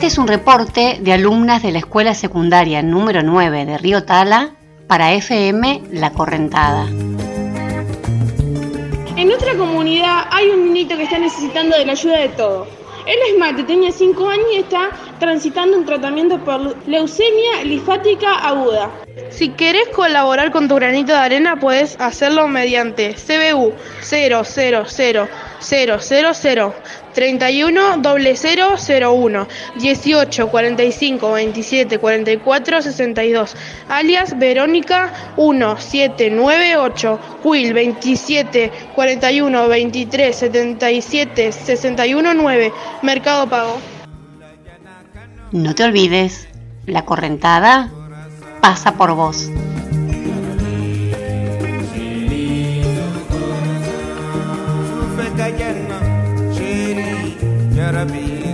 Este es un reporte de alumnas de la escuela secundaria número 9 de Río Tala para FM La Correntada. En nuestra comunidad hay un niñito que está necesitando de la ayuda de todos. Él es Mate, tiene 5 años y está transitando un tratamiento por leucemia linfática aguda. Si querés colaborar con tu granito de arena, puedes hacerlo mediante CBU 000 31 0001 18 45 27 44 62, alias Verónica 1798, Will 27 41 23 77 61 9, Mercado Pago. No te olvides, La Correntada pasa por vos. يا ربي